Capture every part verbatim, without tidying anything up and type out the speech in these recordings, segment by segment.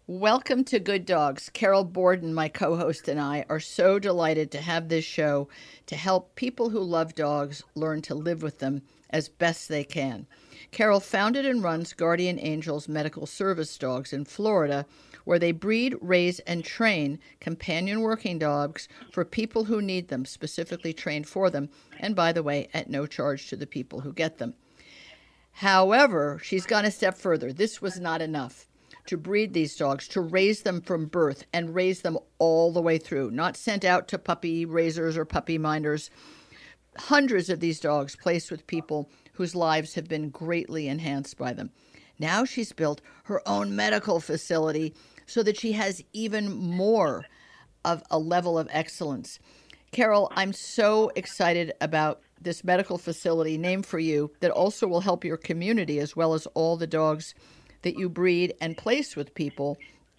Welcome to Good Dogs. Carol Borden, my co host, and I are so delighted to have this show to help people who love dogs learn to live with them as best they can. Carol founded and runs Guardian Angels Medical Service Dogs in Florida, where they breed, raise, and train companion working dogs for people who need them, specifically trained for them, and by the way, at no charge to the people who get them. However, she's gone a step further. This was not enough to breed these dogs, to raise them from birth and raise them all the way through, not sent out to puppy raisers or puppy minders. Hundreds of these dogs placed with people whose lives have been greatly enhanced by them. Now she's built her own medical facility so that she has even more of a level of excellence. Carol, I'm so excited about this medical facility named for you that also will help your community as well as all the dogs that you breed and place with people.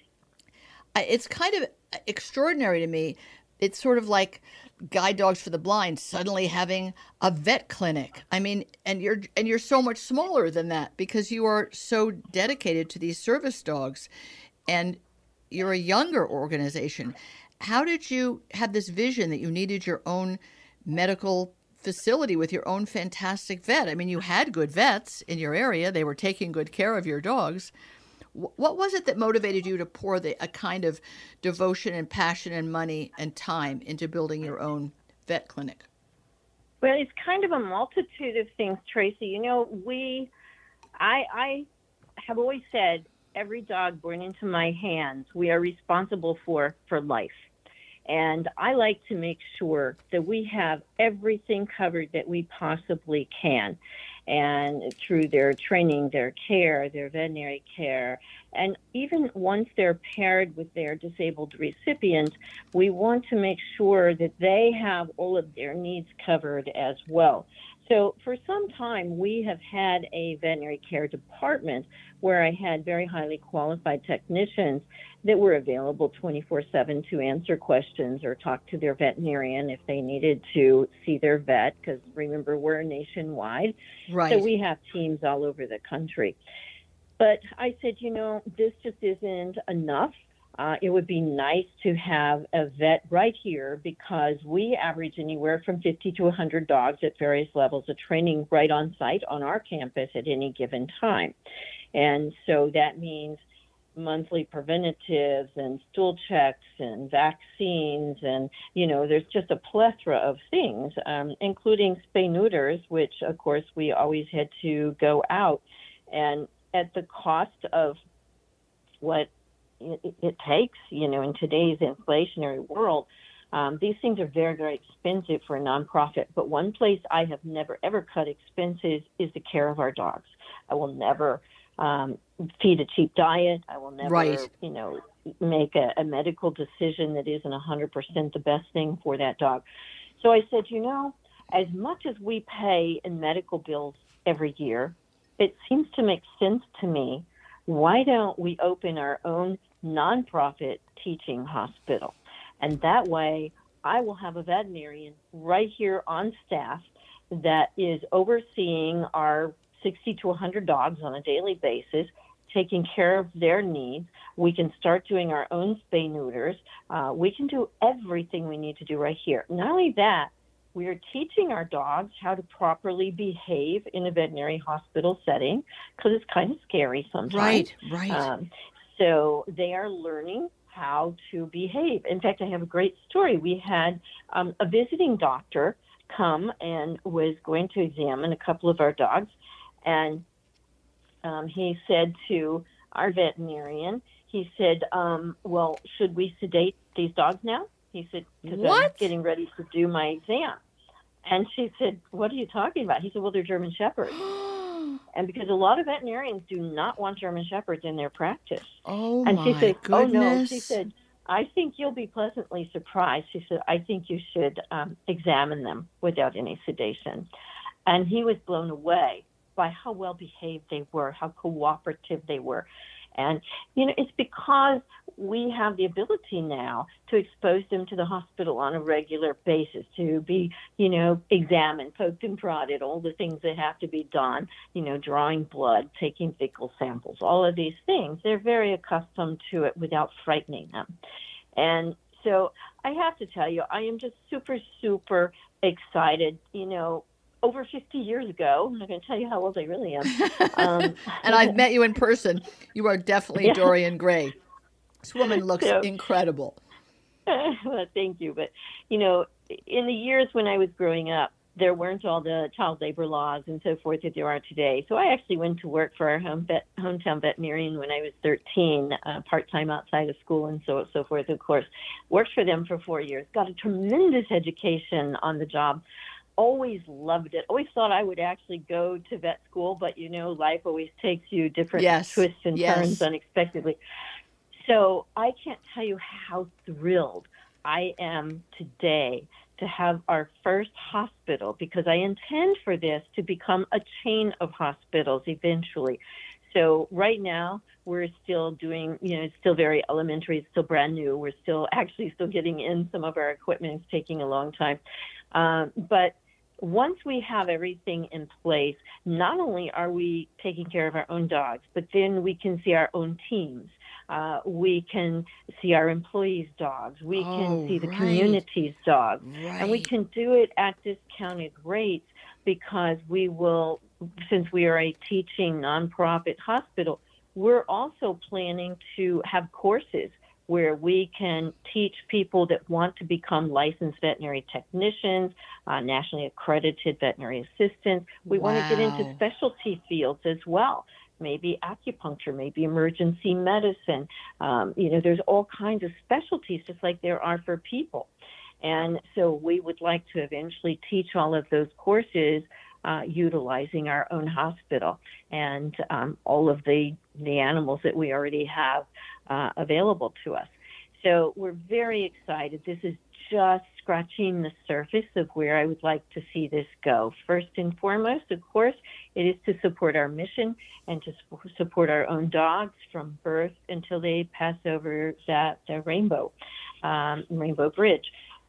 It's kind of extraordinary to me. It's sort of like Guide Dogs for the Blind suddenly having a vet clinic. I mean, and you're and you're so much smaller than that because you are so dedicated to these service dogs, and you're a younger organization. How did you have this vision that you needed your own medical facility with your own fantastic vet? I mean, you had good vets in your area. They were taking good care of your dogs. What was it that motivated you to pour the, a kind of devotion and passion and money and time into building your own vet clinic? Well, it's kind of a multitude of things, Tracy. You know, we, I, I have always said every dog born into my hands, we are responsible for, for life. And I like to make sure that we have everything covered that we possibly can. And through their training, their care, their veterinary care, and even once they're paired with their disabled recipients, we want to make sure that they have all of their needs covered as well. So for some time, we have had a veterinary care department where I had very highly qualified technicians that were available twenty-four seven to answer questions or talk to their veterinarian if they needed to see their vet, because remember, we're nationwide. Right. So we have teams all over the country. But I said, you know, this just isn't enough. Uh, it would be nice to have a vet right here because we average anywhere from fifty to one hundred dogs at various levels of training right on site on our campus at any given time. And so that means monthly preventatives and stool checks and vaccines. And, you know, there's just a plethora of things, um, including spay neuters, which, of course, we always had to go out. And at the cost of what it, it takes, you know, in today's inflationary world, um, these things are very, very expensive for a nonprofit. But one place I have never, ever cut expenses is the care of our dogs. I will never um, feed a cheap diet. I will never, right. you know, make a, a medical decision that isn't one hundred percent the best thing for that dog. So I said, you know, as much as we pay in medical bills every year, it seems to make sense to me. Why don't we open our own nonprofit teaching hospital? And that way I will have a veterinarian right here on staff that is overseeing our sixty to one hundred dogs on a daily basis, taking care of their needs. We can start doing our own spay neuters. Uh, we can do everything we need to do right here. Not only that, we are teaching our dogs how to properly behave in a veterinary hospital setting because it's kind of scary sometimes. Right, right. Um, so they are learning how to behave. In fact, I have a great story. We had um, a visiting doctor come and was going to examine a couple of our dogs. And um, he said to our veterinarian, he said, um, well, should we sedate these dogs now? He said, because I'm getting ready to do my exam. And she said, what are you talking about? He said, well, they're German Shepherds. And because a lot of veterinarians do not want German Shepherds in their practice. Oh, and my she said, goodness. oh, no. She said, I think you'll be pleasantly surprised. She said, I think you should um, examine them without any sedation. And he was blown away by how well behaved they were, how cooperative they were. And, you know, it's because we have the ability now to expose them to the hospital on a regular basis, to be, you know, examined, poked and prodded, all the things that have to be done, you know, drawing blood, taking fecal samples, all of these things. They're very accustomed to it without frightening them. And so I have to tell you, I am just super, super excited. You know, over fifty years ago, I'm not going to tell you how old I really am. Um, and I've met you in person. You are definitely yeah. Dorian Gray. This woman looks so incredible. Well, thank you. But, you know, in the years when I was growing up, there weren't all the child labor laws and so forth that there are today. So I actually went to work for our home vet, hometown veterinarian when I was thirteen, uh, part-time outside of school and so so forth, of course. Worked for them for four years, got a tremendous education on the job. Always loved it. Always thought I would actually go to vet school, but, you know, life always takes you different yes. twists and yes. turns unexpectedly. So I can't tell you how thrilled I am today to have our first hospital, because I intend for this to become a chain of hospitals eventually. So right now we're still doing, you know, it's still very elementary. It's still brand new. We're still actually still getting in some of our equipment. It's taking a long time. Um, but once we have everything in place, not only are we taking care of our own dogs, but then we can see our own teams. Uh, we can see our employees' dogs. We oh, can see the right. community's dogs. Right. And we can do it at discounted rates because we will, since we are a teaching nonprofit hospital, we're also planning to have courses where we can teach people that want to become licensed veterinary technicians, uh, nationally accredited veterinary assistants. We wow. want to get into specialty fields as well. Maybe acupuncture, maybe emergency medicine. Um, you know, there's all kinds of specialties just like there are for people. And so we would like to eventually teach all of those courses uh, utilizing our own hospital and um, all of the, the animals that we already have uh, available to us. So we're very excited. This is just scratching the surface of where I would like to see this go. First and foremost, of course, it is to support our mission and to support our own dogs from birth until they pass over that, that rainbow, um, rainbow bridge.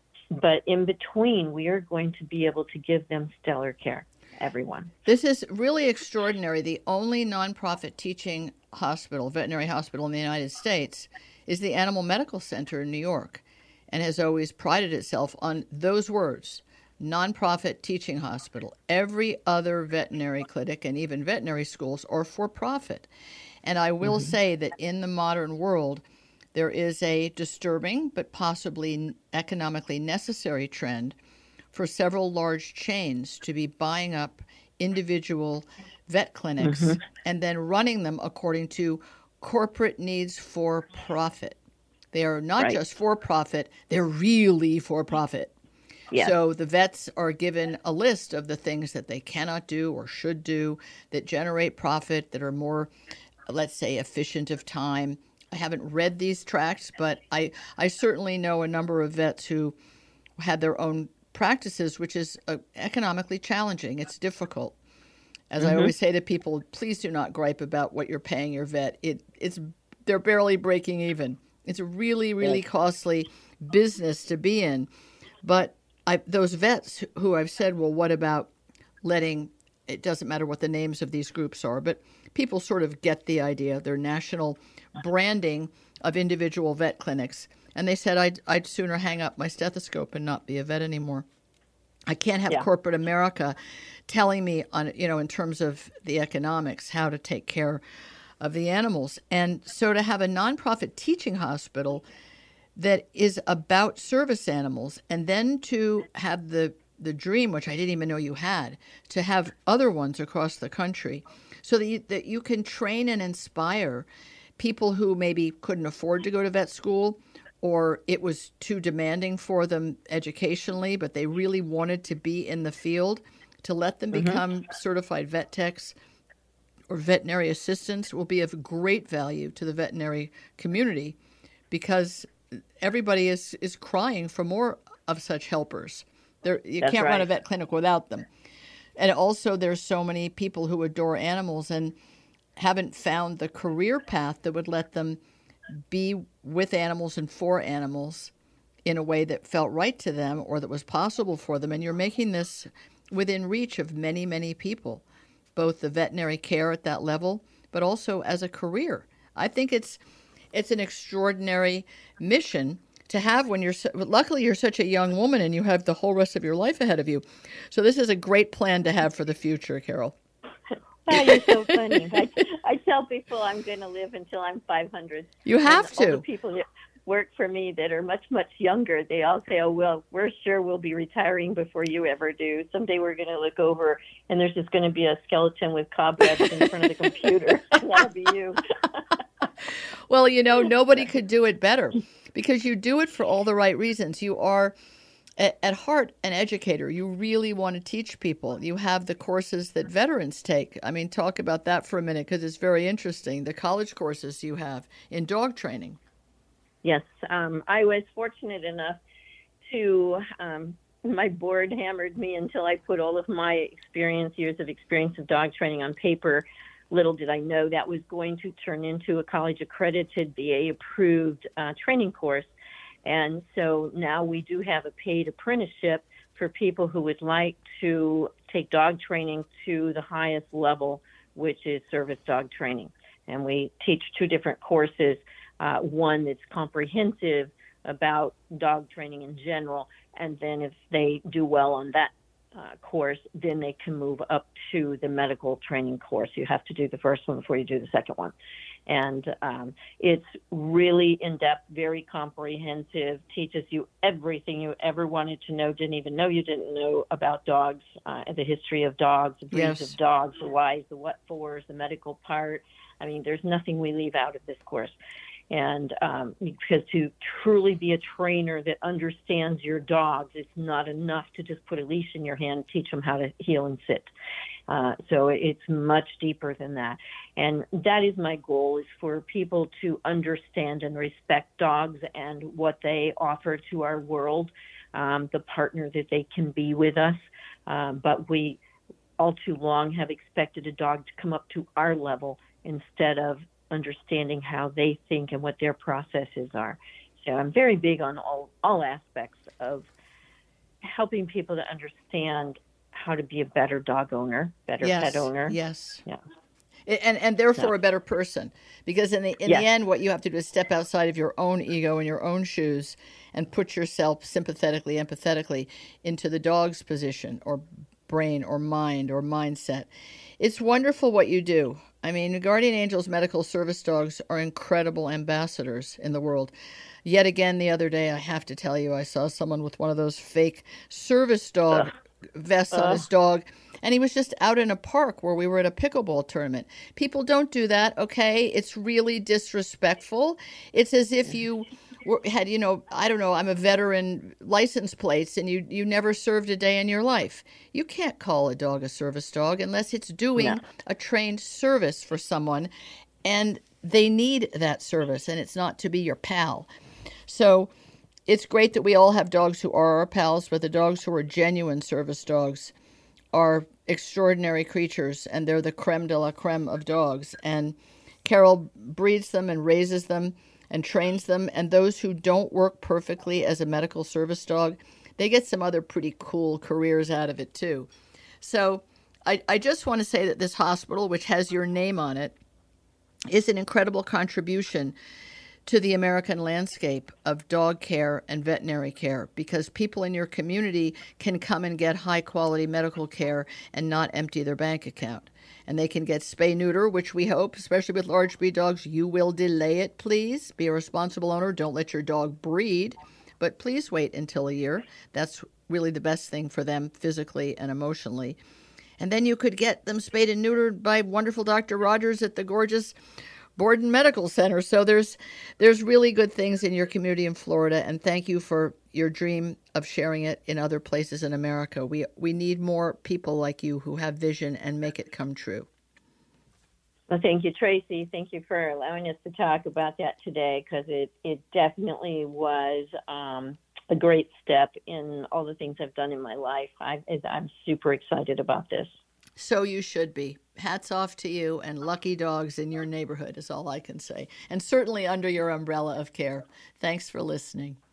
But in between, we are going to be able to give them stellar care, everyone. This is really extraordinary. The only nonprofit teaching hospital, veterinary hospital in the United States, is the Animal Medical Center in New York, and has always prided itself on those words, nonprofit teaching hospital. Every other veterinary clinic and even veterinary schools are for profit. And I will mm-hmm. say that in the modern world, there is a disturbing but possibly economically necessary trend for several large chains to be buying up individual vet clinics mm-hmm. and then running them according to corporate needs for profit. They are not right. just for profit, they're really for profit. Yes. So the vets are given a list of the things that they cannot do or should do that generate profit, that are more, let's say, efficient of time. I haven't read these tracts, but I, I certainly know a number of vets who had their own practices, which is uh, economically challenging. It's difficult. As mm-hmm. I always say to people, please do not gripe about what you're paying your vet. It it's they're barely breaking even. It's a really, really yeah. costly business to be in. But I, those vets who I've said, well, what about letting, it doesn't matter what the names of these groups are, but people sort of get the idea. They're national branding of individual vet clinics. And they said, I'd, I'd sooner hang up my stethoscope and not be a vet anymore. I can't have yeah. corporate America telling me, on you know, in terms of the economics, how to take care of the animals. And so to have a nonprofit teaching hospital that is about service animals, and then to have the, the dream, which I didn't even know you had, to have other ones across the country so that you, that you can train and inspire people who maybe couldn't afford to go to vet school, or it was too demanding for them educationally, but they really wanted to be in the field, to let them mm-hmm. become certified vet techs or veterinary assistants will be of great value to the veterinary community, because everybody is, is crying for more of such helpers. There, you That's can't right. run a vet clinic without them. And also there's so many people who adore animals, and haven't found the career path that would let them be with animals and for animals in a way that felt right to them or that was possible for them. And you're making this within reach of many, many people, both the veterinary care at that level, but also as a career. I think it's it's an extraordinary mission to have when you're, luckily you're such a young woman and you have the whole rest of your life ahead of you. So this is a great plan to have for the future, Carol. Oh, you're so funny. I, I tell people I'm going to live until I'm five hundred. You have and to. All the people that work for me that are much, much younger, they all say, oh, well, we're sure we'll be retiring before you ever do. Someday we're going to look over and there's just going to be a skeleton with cobwebs in front of the computer. And that'll be you. Well, you know, nobody could do it better because you do it for all the right reasons. You are, at heart, an educator. You really want to teach people. You have the courses that veterans take. I mean, talk about that for a minute because it's very interesting. The college courses you have in dog training. Yes, um, I was fortunate enough to, um, my board hammered me until I put all of my experience, years of experience of dog training on paper. Little did I know that was going to turn into a college accredited, V A approved uh, training course. And so now we do have a paid apprenticeship for people who would like to take dog training to the highest level, which is service dog training. And we teach two different courses, uh, one that's comprehensive about dog training in general, and then if they do well on that uh, course, then they can move up to the medical training course. You have to do the first one before you do the second one. And um, it's really in-depth, very comprehensive, teaches you everything you ever wanted to know, didn't even know you didn't know about dogs, uh, the history of dogs, the breeds Yes. of dogs, the whys, the what-fors, the medical part. I mean, there's nothing we leave out of this course. And um, because to truly be a trainer that understands your dogs, it's not enough to just put a leash in your hand and teach them how to heel and sit. Uh, so it's much deeper than that. And that is my goal, is for people to understand and respect dogs and what they offer to our world, um, the partner that they can be with us. Um, but we all too long have expected a dog to come up to our level instead of understanding how they think and what their processes are. So I'm very big on all, all aspects of helping people to understand how to be a better dog owner, better Yes. pet owner. Yes. Yeah. And and therefore Yeah. a better person, because in the in Yes. the end, what you have to do is step outside of your own ego and your own shoes, and put yourself sympathetically, empathetically into the dog's position or brain or mind or mindset. It's wonderful what you do. I mean, Guardian Angels medical service dogs are incredible ambassadors in the world. Yet again, the other day, I have to tell you, I saw someone with one of those fake service dog Ugh. vests on Ugh. his dog, and he was just out in a park where we were at a pickleball tournament. People don't do that, okay? It's really disrespectful. It's as if you were, had, you know, I don't know, I'm a veteran, license plates, and you, you never served a day in your life. You can't call a dog a service dog unless it's doing No. a trained service for someone, and they need that service, and it's not to be your pal. So it's great that we all have dogs who are our pals, but the dogs who are genuine service dogs are extraordinary creatures, and they're the creme de la creme of dogs. And Carol breeds them and raises them and trains them, and those who don't work perfectly as a medical service dog, they get some other pretty cool careers out of it too. So I, I just want to say that this hospital, which has your name on it, is an incredible contribution to the American landscape of dog care and veterinary care, because people in your community can come and get high-quality medical care and not empty their bank account. And they can get spay-neuter, which we hope, especially with large breed dogs, you will delay it, please. Be a responsible owner. Don't let your dog breed, but please wait until a year. That's really the best thing for them physically and emotionally. And then you could get them spayed and neutered by wonderful Doctor Rogers at the gorgeous Borden Medical Center. So there's there's really good things in your community in Florida, and thank you for your dream of sharing it in other places in America. We we need more people like you who have vision and make it come true. Well, thank you, Tracy. Thank you for allowing us to talk about that today, because it, it definitely was um, a great step in all the things I've done in my life. I, I'm super excited about this. So you should be. Hats off to you and lucky dogs in your neighborhood is all I can say. And certainly under your umbrella of care. Thanks for listening.